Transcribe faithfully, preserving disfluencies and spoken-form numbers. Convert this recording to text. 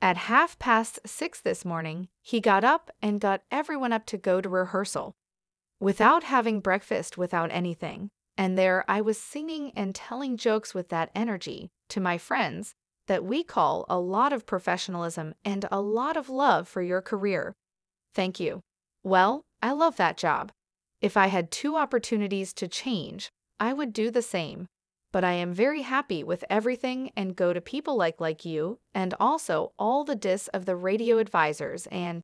At half past six this morning, he got up and got everyone up to go to rehearsal. Without having breakfast, without anything. And there I was singing and telling jokes with that energy to my friends that we call a lot of professionalism and a lot of love for your career. Thank you. Well, I love that job. If I had two opportunities to change, I would do the same. But I am very happy with everything and go to people like like you and also all the dis of the radio advisors and